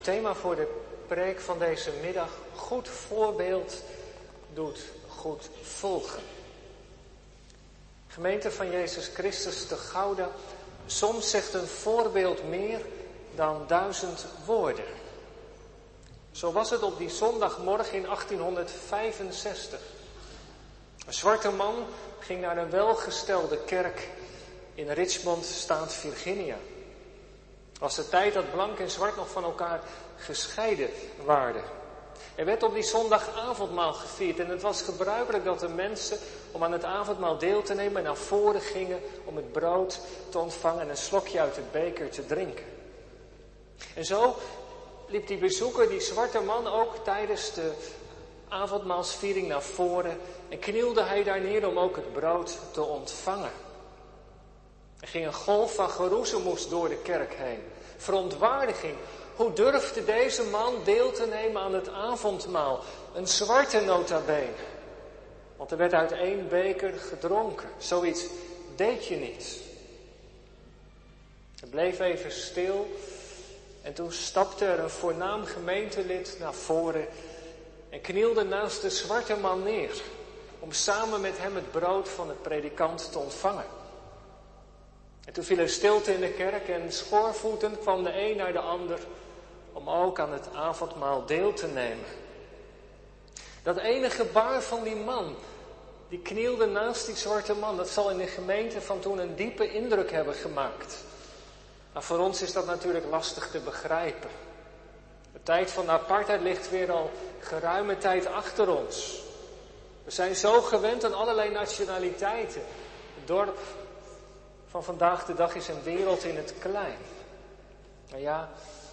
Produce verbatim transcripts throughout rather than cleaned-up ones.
Het thema voor de preek van deze middag: goed voorbeeld doet goed volgen. Gemeente van Jezus Christus te Gouda, soms zegt een voorbeeld meer dan duizend woorden. Zo was het op die zondagmorgen in achttienhonderdvijfenzestig. Een zwarte man ging naar een welgestelde kerk in Richmond, staat Virginia. Het was de tijd dat blank en zwart nog van elkaar gescheiden waren. Er werd op die zondag avondmaal gevierd en het was gebruikelijk dat de mensen om aan het avondmaal deel te nemen naar voren gingen om het brood te ontvangen en een slokje uit de beker te drinken. En zo liep die bezoeker, die zwarte man, ook tijdens de avondmaalsviering naar voren en knielde hij daar neer om ook het brood te ontvangen. Er ging een golf van geroezemoes door de kerk heen. Verontwaardiging. Hoe durfde deze man deel te nemen aan het avondmaal? Een zwarte nota bene. Want er werd uit één beker gedronken. Zoiets deed je niet. Het bleef even stil. En toen stapte er een voornaam gemeentelid naar voren en knielde naast de zwarte man neer. Om samen met hem het brood van het predikant te ontvangen. En toen viel er stilte in de kerk en schoorvoetend kwam de een naar de ander om ook aan het avondmaal deel te nemen. Dat ene gebaar van die man, die knielde naast die zwarte man, dat zal in de gemeente van toen een diepe indruk hebben gemaakt. Maar voor ons is dat natuurlijk lastig te begrijpen. De tijd van de apartheid ligt weer al geruime tijd achter ons. We zijn zo gewend aan allerlei nationaliteiten. Het dorp van vandaag de dag is een wereld in het klein. Maar ja,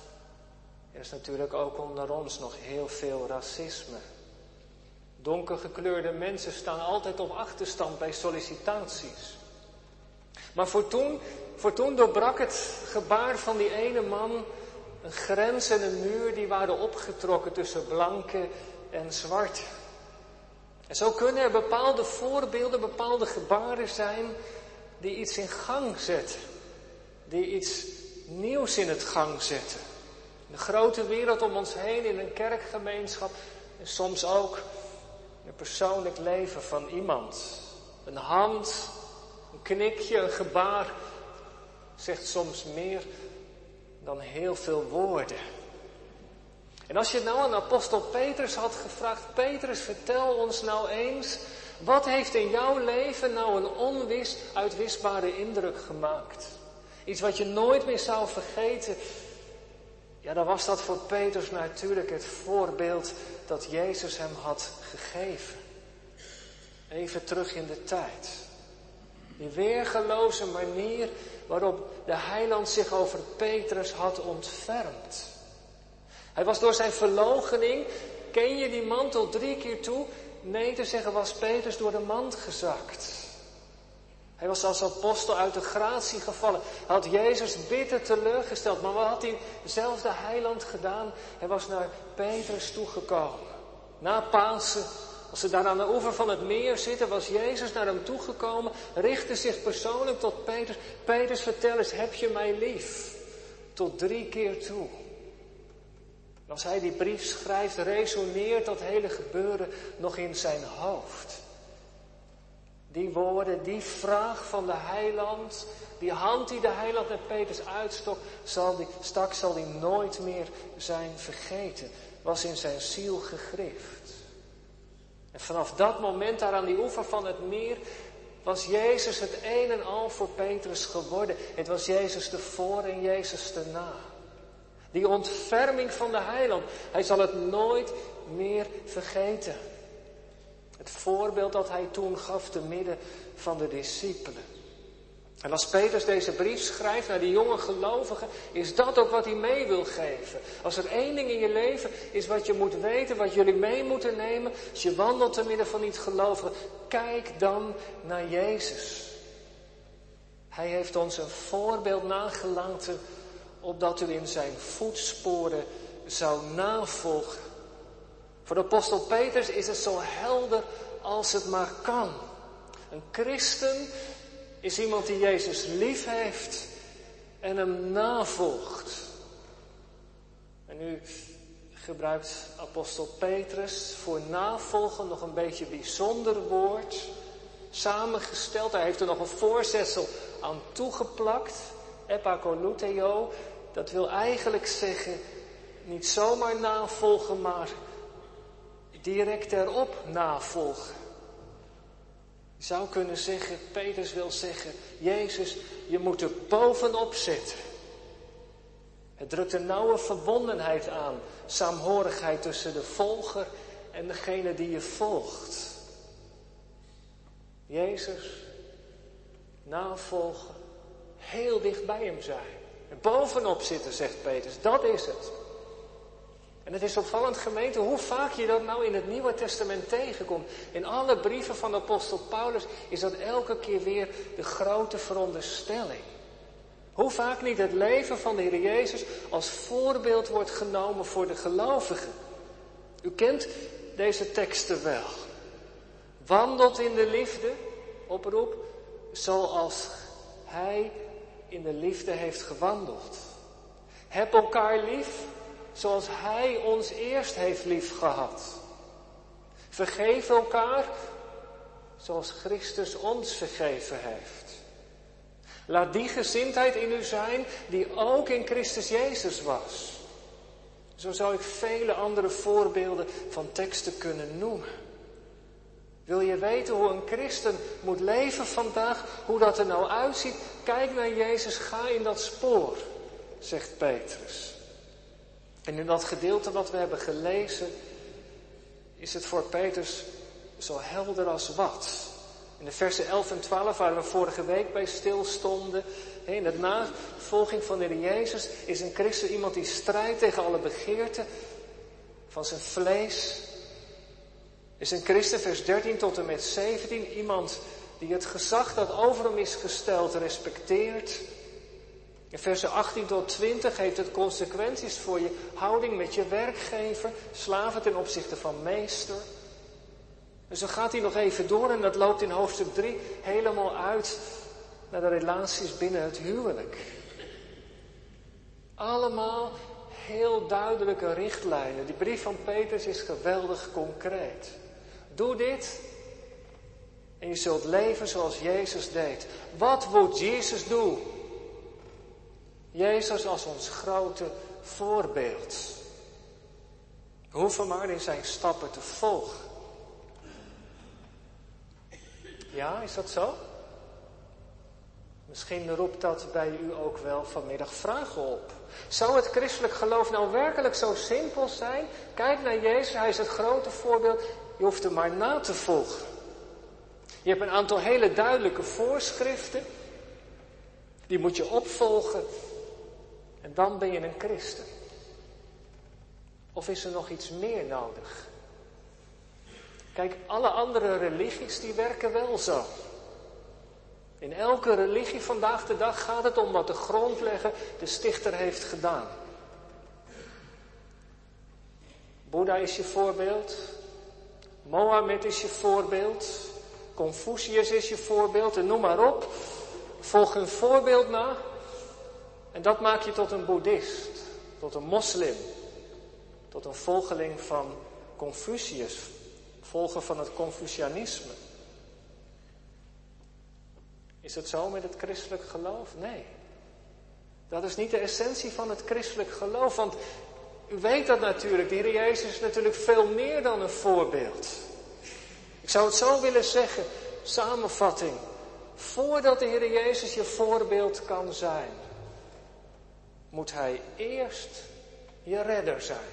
er is natuurlijk ook onder ons nog heel veel racisme. Donkergekleurde mensen staan altijd op achterstand bij sollicitaties. Maar voor toen, voor toen doorbrak het gebaar van die ene man een grens en een muur die waren opgetrokken tussen blanke en zwarte. En zo kunnen er bepaalde voorbeelden, bepaalde gebaren zijn die iets in gang zetten. Die iets nieuws in het gang zetten. In de grote wereld om ons heen, in een kerkgemeenschap en soms ook in het persoonlijk leven van iemand. Een hand, een knikje, een gebaar zegt soms meer dan heel veel woorden. En als je nou aan apostel Petrus had gevraagd: Petrus, vertel ons nou eens, wat heeft in jouw leven nou een onuitwisbare indruk gemaakt? Iets wat je nooit meer zou vergeten. Ja, dan was dat voor Petrus natuurlijk het voorbeeld dat Jezus hem had gegeven. Even terug in de tijd. Die weergeloze manier waarop de heiland zich over Petrus had ontfermd. Hij was door zijn verloochening, ken je die man, tot drie keer toe, nee te zeggen, was Petrus door de mand gezakt. Hij was als apostel uit de gratie gevallen. Hij had Jezus bitter teleurgesteld. Maar wat had hij zelf de heiland gedaan? Hij was naar Petrus toegekomen. Na Pasen, als ze daar aan de oever van het meer zitten, was Jezus naar hem toegekomen. Richtte zich persoonlijk tot Petrus. Petrus, vertel eens, heb je mij lief? Tot drie keer toe. En als hij die brief schrijft, resoneert dat hele gebeuren nog in zijn hoofd. Die woorden, die vraag van de heiland, die hand die de heiland met Petrus uitstok, zal die, stak, zal die nooit meer zijn vergeten. Was in zijn ziel gegrift. En vanaf dat moment daar aan die oever van het meer was Jezus het een en al voor Petrus geworden. Het was Jezus de voor en Jezus de na. Die ontferming van de heiland, hij zal het nooit meer vergeten. Het voorbeeld dat hij toen gaf te midden van de discipelen. En als Petrus deze brief schrijft naar die jonge gelovigen, is dat ook wat hij mee wil geven. Als er één ding in je leven is wat je moet weten, wat jullie mee moeten nemen, als je wandelt te midden van niet-gelovigen, kijk dan naar Jezus. Hij heeft ons een voorbeeld nagelaten, opdat u in zijn voetsporen zou navolgen. Voor de apostel Petrus is het zo helder als het maar kan. Een christen is iemand die Jezus lief heeft en hem navolgt. En En nu gebruikt apostel Petrus voor navolgen nog een beetje een bijzonder woord. Samengesteld, hij heeft er nog een voorzetsel aan toegeplakt. Epakoluteo, dat wil eigenlijk zeggen, niet zomaar navolgen, maar direct erop navolgen. Je zou kunnen zeggen, Petrus wil zeggen, Jezus, je moet er bovenop zitten. Het drukt een nauwe verbondenheid aan, saamhorigheid tussen de volger en degene die je volgt. Jezus, navolgen, heel dicht bij hem zijn. Er bovenop zitten, zegt Petrus, dat is het. En het is opvallend, gemeente, hoe vaak je dat nou in het Nieuwe Testament tegenkomt. In alle brieven van de apostel Paulus is dat elke keer weer de grote veronderstelling. Hoe vaak niet het leven van de Heer Jezus als voorbeeld wordt genomen voor de gelovigen. U kent deze teksten wel. Wandelt in de liefde, oproep, zoals Hij in de liefde heeft gewandeld. Heb elkaar lief, zoals Hij ons eerst heeft lief gehad. Vergeef elkaar, zoals Christus ons vergeven heeft. Laat die gezindheid in u zijn, die ook in Christus Jezus was. Zo zou ik vele andere voorbeelden van teksten kunnen noemen. Wil je weten hoe een christen moet leven vandaag, hoe dat er nou uitziet? Kijk naar Jezus, ga in dat spoor, zegt Petrus. En in dat gedeelte wat we hebben gelezen, is het voor Petrus zo helder als wat. In de versen elf en twaalf, waar we vorige week bij stilstonden, in de navolging van de Heer Jezus, is een christen iemand die strijdt tegen alle begeerten van zijn vlees. Is een christen, vers dertien tot en met zeventien, iemand die het gezag dat over hem is gesteld respecteert. In versen achttien tot twintig heeft het consequenties voor je houding met je werkgever, slaven ten opzichte van meester. En zo gaat hij nog even door en dat loopt in hoofdstuk drie helemaal uit naar de relaties binnen het huwelijk. Allemaal heel duidelijke richtlijnen. Die brief van Petrus is geweldig concreet. Doe dit en je zult leven zoals Jezus deed. Wat moet Jezus doen? Jezus als ons grote voorbeeld. We hoeven maar in zijn stappen te volgen. Ja, is dat zo? Misschien roept dat bij u ook wel vanmiddag vragen op. Zou het christelijk geloof nou werkelijk zo simpel zijn? Kijk naar Jezus, hij is het grote voorbeeld. Je hoeft hem maar na te volgen. Je hebt een aantal hele duidelijke voorschriften. Die moet je opvolgen. En dan ben je een christen. Of is er nog iets meer nodig? Kijk, alle andere religies die werken wel zo. In elke religie vandaag de dag gaat het om wat de grondlegger, de stichter, heeft gedaan. Boeddha is je voorbeeld. Mohammed is je voorbeeld. Confucius is je voorbeeld. En noem maar op. Volg hun voorbeeld na. En dat maakt je tot een boeddhist. Tot een moslim. Tot een volgeling van Confucius. Volger van het Confucianisme. Is het zo met het christelijk geloof? Nee. Dat is niet de essentie van het christelijk geloof. Want u weet dat natuurlijk. De Heer Jezus is natuurlijk veel meer dan een voorbeeld. Ik zou het zo willen zeggen. Samenvatting. Voordat de Heer Jezus je voorbeeld kan zijn, moet Hij eerst je redder zijn.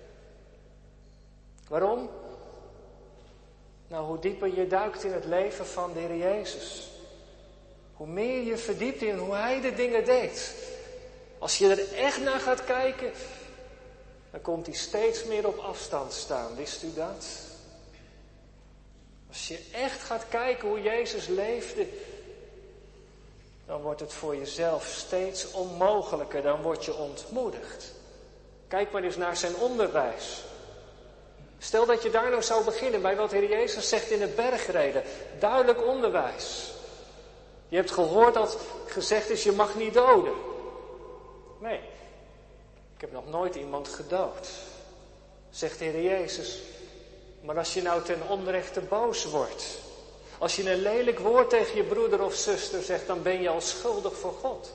Waarom? Nou, hoe dieper je duikt in het leven van de Heer Jezus, hoe meer je verdiept in hoe Hij de dingen deed. Als je er echt naar gaat kijken, dan komt Hij steeds meer op afstand staan. Wist u dat? Als je echt gaat kijken hoe Jezus leefde, dan wordt het voor jezelf steeds onmogelijker. Dan word je ontmoedigd. Kijk maar eens naar zijn onderwijs. Stel dat je daar nou zou beginnen bij wat de Heer Jezus zegt in de bergreden. Duidelijk onderwijs. Je hebt gehoord dat gezegd is, je mag niet doden. Nee. Ik heb nog nooit iemand gedood. Zegt de Heer Jezus. Maar als je nou ten onrechte boos wordt. Als je een lelijk woord tegen je broeder of zuster zegt, dan ben je al schuldig voor God.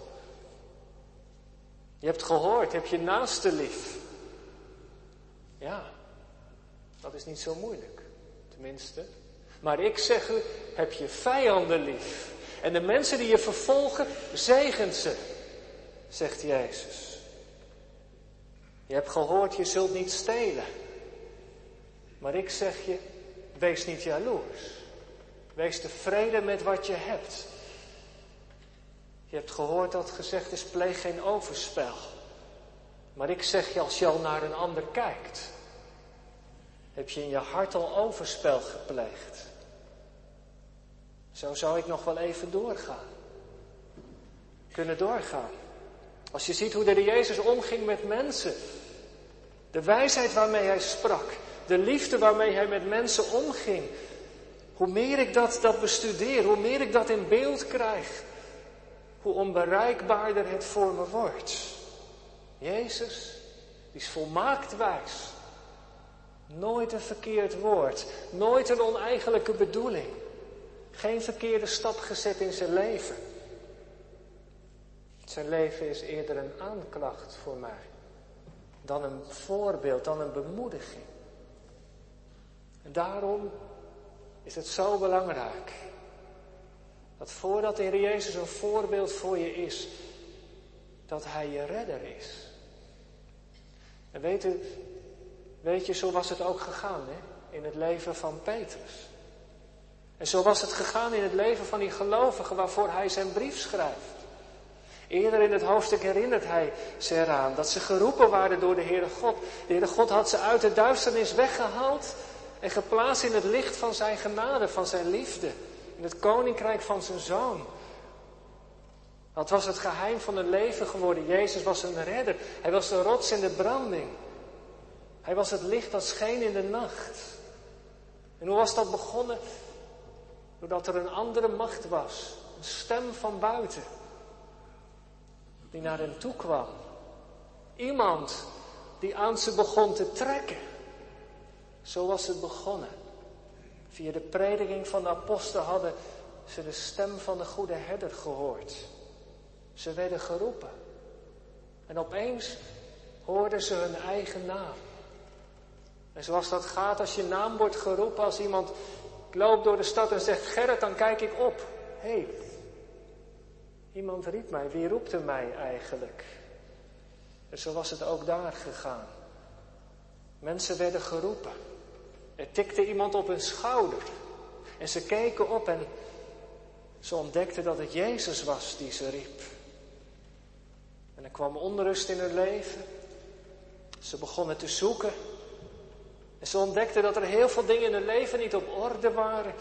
Je hebt gehoord, heb je naaste lief. Ja, dat is niet zo moeilijk. Tenminste. Maar ik zeg u, heb je vijanden lief. En de mensen die je vervolgen, zegen ze. Zegt Jezus. Je hebt gehoord, je zult niet stelen. Maar ik zeg je, wees niet jaloers. Wees tevreden met wat je hebt. Je hebt gehoord dat gezegd is, pleeg geen overspel. Maar ik zeg je, als je al naar een ander kijkt, heb je in je hart al overspel gepleegd. Zo zou ik nog wel even doorgaan. Kunnen doorgaan. Als je ziet hoe de Heer Jezus omging met mensen. De wijsheid waarmee hij sprak. De liefde waarmee hij met mensen omging. Hoe meer ik dat, dat bestudeer, hoe meer ik dat in beeld krijg, hoe onbereikbaarder het voor me wordt. Jezus, die is volmaakt wijs. Nooit een verkeerd woord, nooit een oneigenlijke bedoeling. Geen verkeerde stap gezet in zijn leven. Zijn leven is eerder een aanklacht voor mij, dan een voorbeeld, dan een bemoediging. En daarom is het zo belangrijk dat voordat de Heer Jezus een voorbeeld voor je is, dat Hij je redder is. En weet u, weet je, zo was het ook gegaan hè, in het leven van Petrus. En zo was het gegaan in het leven van die gelovigen waarvoor hij zijn brief schrijft. Eerder in het hoofdstuk herinnert hij ze eraan dat ze geroepen waren door de Heere God. De Heere God had ze uit de duisternis weggehaald en geplaatst in het licht van zijn genade, van zijn liefde. In het koninkrijk van zijn Zoon. Dat was het geheim van hun leven geworden. Jezus was een redder. Hij was de rots in de branding. Hij was het licht dat scheen in de nacht. En hoe was dat begonnen? Doordat er een andere macht was. Een stem van buiten. Die naar hem toe kwam. Iemand die aan ze begon te trekken. Zo was het begonnen. Via de prediking van de apostel hadden ze de stem van de goede herder gehoord. Ze werden geroepen. En opeens hoorden ze hun eigen naam. En zoals dat gaat als je naam wordt geroepen, als iemand loopt door de stad en zegt Gerrit, dan kijk ik op. Hé, hey, iemand riep mij, wie roepte mij eigenlijk? En zo was het ook daar gegaan. Mensen werden geroepen. Er tikte iemand op hun schouder. En ze keken op en ze ontdekten dat het Jezus was die ze riep. En er kwam onrust in hun leven. Ze begonnen te zoeken. En ze ontdekten dat er heel veel dingen in hun leven niet op orde waren.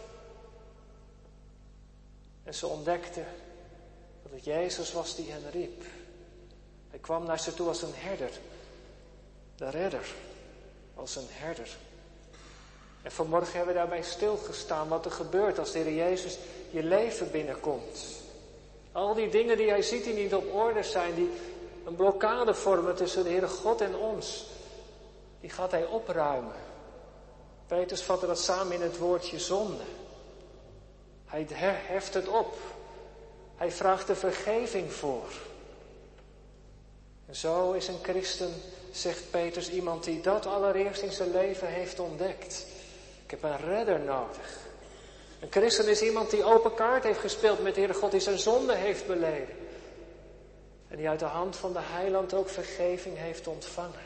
En ze ontdekten dat het Jezus was die hen riep. Hij kwam naar ze toe als een herder. De redder. Als een herder. En vanmorgen hebben we daarbij stilgestaan wat er gebeurt als de Heer Jezus je leven binnenkomt. Al die dingen die hij ziet die niet op orde zijn, die een blokkade vormen tussen de Heere God en ons, die gaat hij opruimen. Petrus vatte dat samen in het woordje zonde. Hij heft het op. Hij vraagt er vergeving voor. En zo is een christen, zegt Petrus, iemand die dat allereerst in zijn leven heeft ontdekt. Ik heb een redder nodig. Een christen is iemand die open kaart heeft gespeeld met de Heere God, die zijn zonde heeft beleden. En die uit de hand van de heiland ook vergeving heeft ontvangen.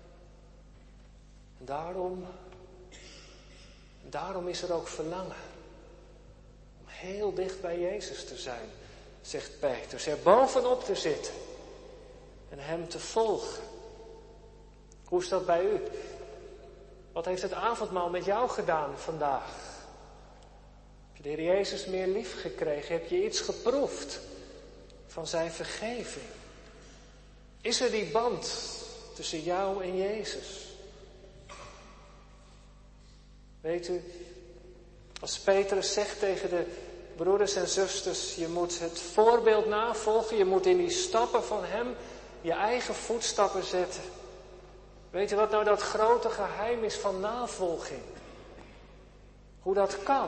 En daarom, daarom is er ook verlangen. Om heel dicht bij Jezus te zijn, zegt Petrus. Er bovenop te zitten. En hem te volgen. Hoe is dat bij u? Wat heeft het avondmaal met jou gedaan vandaag? Heb je de Heer Jezus meer lief gekregen? Heb je iets geproefd van zijn vergeving? Is er die band tussen jou en Jezus? Weet u, als Petrus zegt tegen de broeders en zusters, je moet het voorbeeld navolgen, je moet in die stappen van hem, je eigen voetstappen zetten. Weet je wat nou dat grote geheim is van navolging? Hoe dat kan?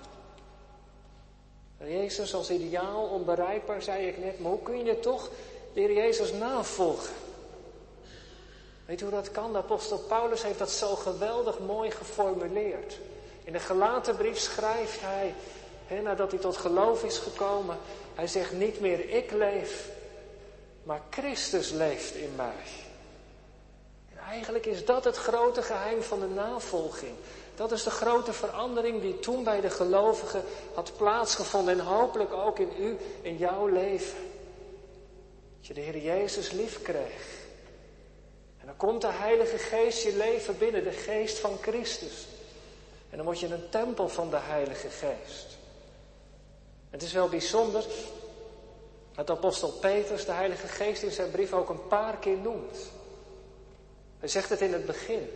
Jezus als ideaal, onbereikbaar, zei ik net. Maar hoe kun je toch de Heer Jezus navolgen? Weet je hoe dat kan? De apostel Paulus heeft dat zo geweldig mooi geformuleerd. In de Galatenbrief schrijft hij, he, nadat hij tot geloof is gekomen, hij zegt niet meer ik leef, maar Christus leeft in mij. En eigenlijk is dat het grote geheim van de navolging. Dat is de grote verandering die toen bij de gelovigen had plaatsgevonden en hopelijk ook in u, in jouw leven. Dat je de Heer Jezus lief kreeg. En dan komt de Heilige Geest je leven binnen, de Geest van Christus. En dan word je een tempel van de Heilige Geest. Het is wel bijzonder dat apostel Petrus de Heilige Geest in zijn brief ook een paar keer noemt. Hij zegt het in het begin.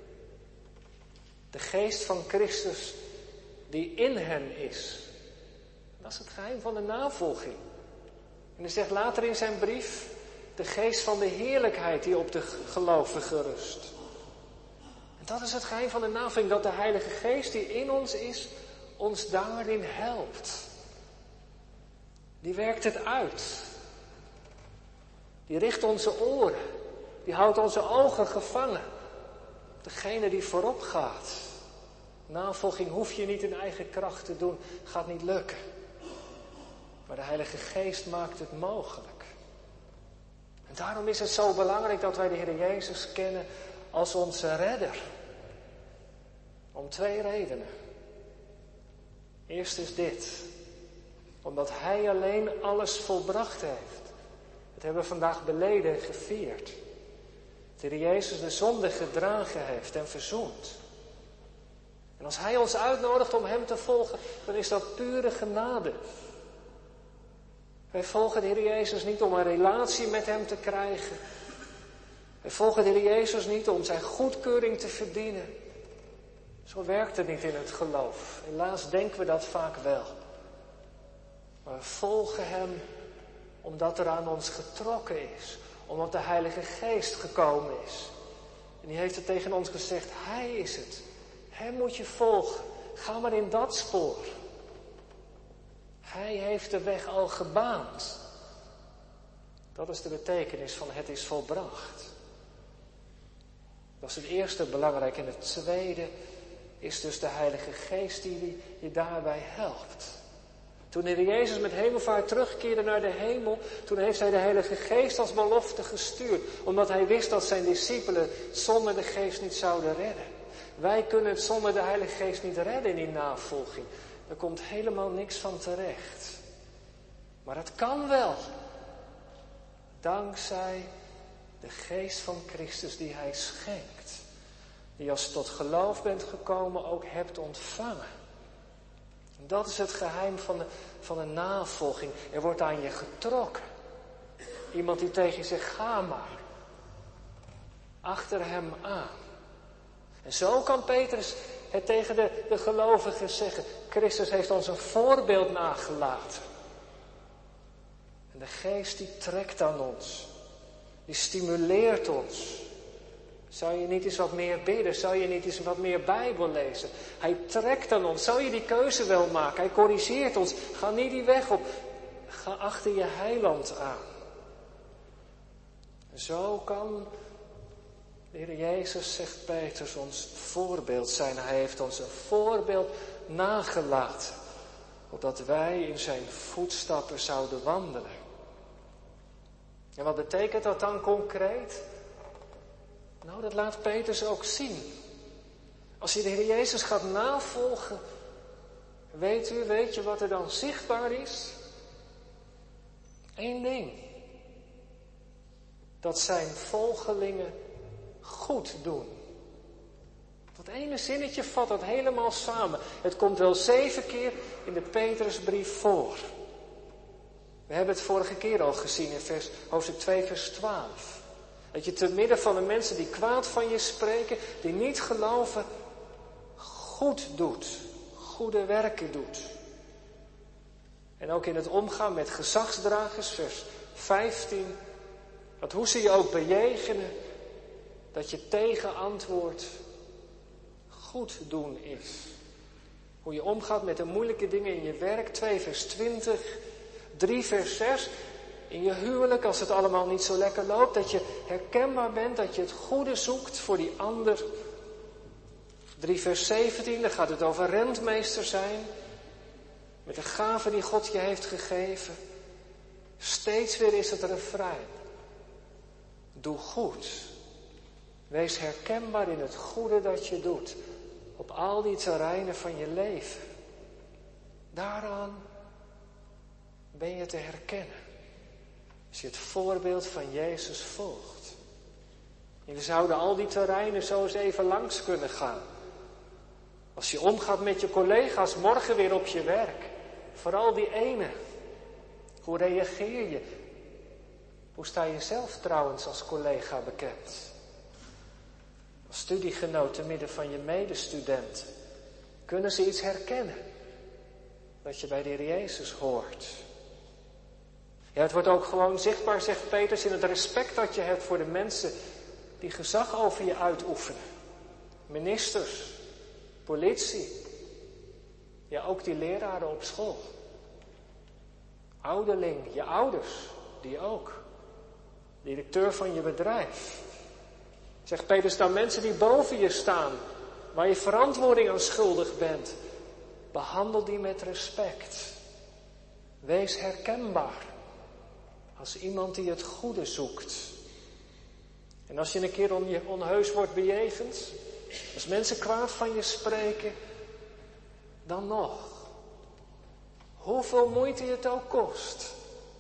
De Geest van Christus die in hen is. Dat is het geheim van de navolging. En hij zegt later in zijn brief, de Geest van de heerlijkheid die op de gelovigen rust. En dat is het geheim van de navolging, dat de Heilige Geest die in ons is, ons daarin helpt. Die werkt het uit. Die richt onze oren. Die houdt onze ogen gevangen. Degene die voorop gaat. Navolging hoef je niet in eigen kracht te doen. Gaat niet lukken. Maar de Heilige Geest maakt het mogelijk. En daarom is het zo belangrijk dat wij de Heer Jezus kennen als onze redder. Om twee redenen. Eerst is dit. Omdat Hij alleen alles volbracht heeft. Dat hebben we vandaag beleden en gevierd. Dat de Heer Jezus de zonde gedragen heeft en verzoend. En als Hij ons uitnodigt om Hem te volgen, dan is dat pure genade. Wij volgen de Heer Jezus niet om een relatie met Hem te krijgen. Wij volgen de Heer Jezus niet om Zijn goedkeuring te verdienen. Zo werkt het niet in het geloof. Helaas denken we dat vaak wel. Maar we volgen Hem omdat er aan ons getrokken is. Omdat de Heilige Geest gekomen is. En die heeft het tegen ons gezegd, Hij is het. Hem moet je volgen. Ga maar in dat spoor. Hij heeft de weg al gebaand. Dat is de betekenis van het is volbracht. Dat is het eerste belangrijk. En het tweede is dus de Heilige Geest die je daarbij helpt. Toen de Heer Jezus met hemelvaart terugkeerde naar de hemel, toen heeft Hij de Heilige Geest als belofte gestuurd. Omdat Hij wist dat zijn discipelen zonder de Geest niet zouden redden. Wij kunnen het zonder de Heilige Geest niet redden in die navolging. Er komt helemaal niks van terecht. Maar het kan wel. Dankzij de Geest van Christus die Hij schenkt. Die als je tot geloof bent gekomen ook hebt ontvangen. En dat is het geheim van de, van de navolging. Er wordt aan je getrokken. Iemand die tegen je zegt, ga maar. Achter Hem aan. En zo kan Petrus het tegen de, de gelovigen zeggen. Christus heeft ons een voorbeeld nagelaten. En de Geest die trekt aan ons. Die stimuleert ons. Zou je niet eens wat meer bidden? Zou je niet eens wat meer Bijbel lezen? Hij trekt aan ons. Zou je die keuze wel maken? Hij corrigeert ons. Ga niet die weg op. Ga achter je heiland aan. En zo kan de Heer Jezus, zegt Petrus, ons voorbeeld zijn. Hij heeft ons een voorbeeld nagelaten. Opdat wij in zijn voetstappen zouden wandelen. En wat betekent dat dan concreet? Nou, dat laat Petrus ook zien. Als je de Heer Jezus gaat navolgen, weet u, weet je wat er dan zichtbaar is? Eén ding. Dat zijn volgelingen goed doen. Dat ene zinnetje vat dat helemaal samen. Het komt wel zeven keer in de Petrusbrief voor. We hebben het vorige keer al gezien in vers, hoofdstuk twee, vers twaalf. Dat je te midden van de mensen die kwaad van je spreken, die niet geloven, goed doet. Goede werken doet. En ook in het omgaan met gezagsdragers, vers vijftien. Dat hoe ze je ook bejegenen, dat je tegenantwoord goed doen is. Hoe je omgaat met de moeilijke dingen in je werk, twee vers twintig, drie vers zes. In je huwelijk, als het allemaal niet zo lekker loopt, dat je herkenbaar bent, dat je het goede zoekt voor die ander. drie vers zeventien, daar gaat het over rentmeester zijn. Met de gave die God je heeft gegeven. Steeds weer is het refrein. Doe goed. Wees herkenbaar in het goede dat je doet. Op al die terreinen van je leven. Daaraan ben je te herkennen. Als je het voorbeeld van Jezus volgt. En we zouden al die terreinen zo eens even langs kunnen gaan. Als je omgaat met je collega's morgen weer op je werk. Vooral die ene. Hoe reageer je? Hoe sta je zelf trouwens als collega bekend? Als studiegenoot te midden van je medestudenten. Kunnen ze iets herkennen? Dat je bij de Heer Jezus hoort. Ja, het wordt ook gewoon zichtbaar, zegt Petrus, in het respect dat je hebt voor de mensen die gezag over je uitoefenen. Ministers, politie, ja ook die leraren op school. Ouderling, je ouders, die ook. Directeur van je bedrijf. Zegt Petrus, dan mensen die boven je staan, waar je verantwoording aan schuldig bent. Behandel die met respect. Wees herkenbaar. Als iemand die het goede zoekt. En als je een keer on je onheus wordt bejegend. Als mensen kwaad van je spreken. Dan nog. Hoeveel moeite het ook kost.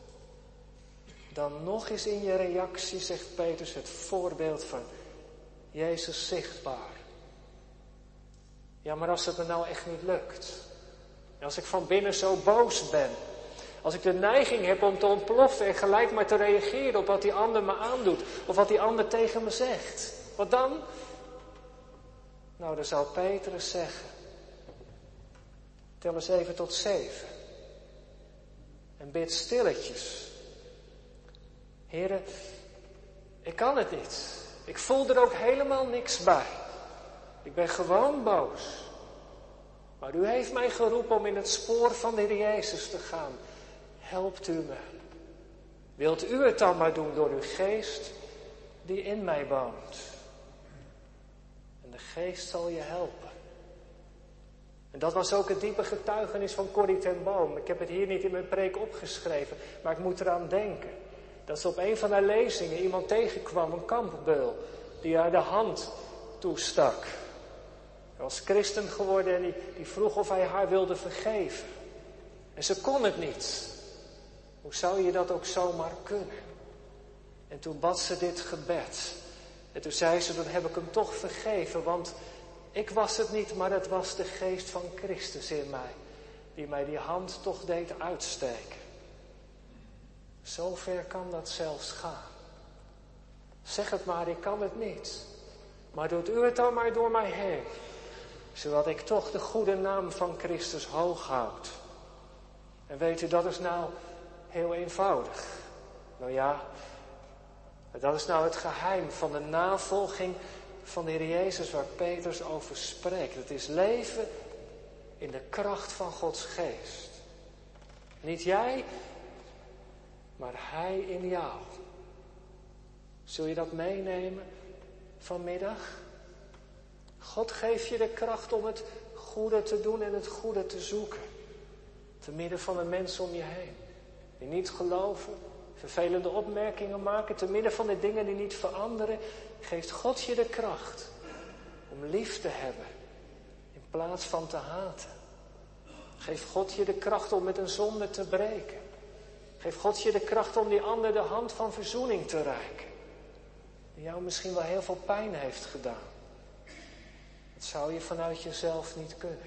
Dan nog is in je reactie, zegt Petrus, het voorbeeld van Jezus zichtbaar. Ja, maar als het me nou echt niet lukt. Als ik van binnen zo boos ben. Als ik de neiging heb om te ontploffen en gelijk maar te reageren op wat die ander me aandoet. Of wat die ander tegen me zegt. Wat dan? Nou, dan zou Petrus zeggen. Tel eens even tot zeven. En bid stilletjes. Heren, ik kan het niet. Ik voel er ook helemaal niks bij. Ik ben gewoon boos. Maar u heeft mij geroepen om in het spoor van de Heer Jezus te gaan. Helpt u me. Wilt u het dan maar doen door uw geest die in mij woont. En de geest zal je helpen. En dat was ook het diepe getuigenis van Corrie ten Boom. Ik heb het hier niet in mijn preek opgeschreven, maar ik moet eraan denken. Dat ze op een van haar lezingen iemand tegenkwam, een kampbeul, die haar de hand toestak. Hij was christen geworden en die, die vroeg of hij haar wilde vergeven. En ze kon het niet. Hoe zou je dat ook zomaar kunnen? En toen bad ze dit gebed. En toen zei ze, dan heb ik hem toch vergeven, want ik was het niet, maar het was de geest van Christus in mij, die mij die hand toch deed uitsteken. Zover kan dat zelfs gaan. Zeg het maar, ik kan het niet. Maar doet u het dan maar door mij heen, zodat ik toch de goede naam van Christus hoog houd. En weet u, dat is nou heel eenvoudig. Nou ja, dat is nou het geheim van de navolging van de Heer Jezus waar Petrus over spreekt. Het is leven in de kracht van Gods geest. Niet jij, maar Hij in jou. Zul je dat meenemen vanmiddag? God geeft je de kracht om het goede te doen en het goede te zoeken. Te midden van de mensen om je heen. Die niet geloven, vervelende opmerkingen maken. Te midden van de dingen die niet veranderen. Geeft God je de kracht om lief te hebben in plaats van te haten. Geeft God je de kracht om met een zonde te breken. Geeft God je de kracht om die ander de hand van verzoening te reiken. Die jou misschien wel heel veel pijn heeft gedaan. Dat zou je vanuit jezelf niet kunnen.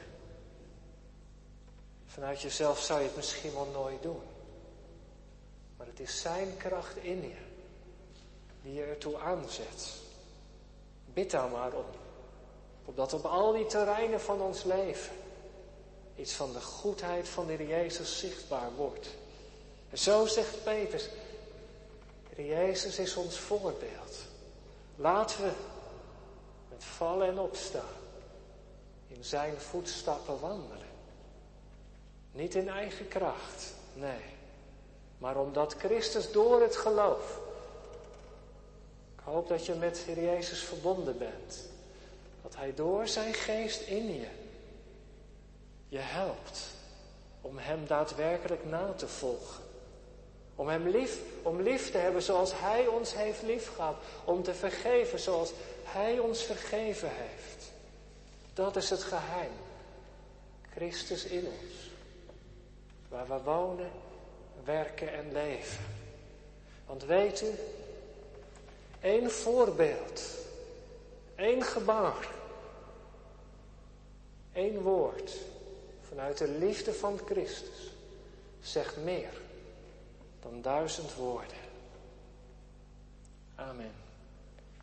Vanuit jezelf zou je het misschien wel nooit doen. Maar het is zijn kracht in je die je ertoe aanzet. Bid daar maar om. Opdat op al die terreinen van ons leven iets van de goedheid van de Heer Jezus zichtbaar wordt. En zo zegt Petrus, Heer Jezus is ons voorbeeld. Laten we met vallen en opstaan in zijn voetstappen wandelen. Niet in eigen kracht, nee. Maar omdat Christus door het geloof. Ik hoop dat je met Heer Jezus verbonden bent. Dat Hij door zijn geest in je je helpt om Hem daadwerkelijk na te volgen. Om Hem lief, om lief te hebben zoals Hij ons heeft liefgehad. Om te vergeven zoals Hij ons vergeven heeft. Dat is het geheim. Christus in ons. Waar we wonen, werken en leven. Want weet u, één voorbeeld, één gebaar, één woord vanuit de liefde van Christus zegt meer dan duizend woorden. Amen.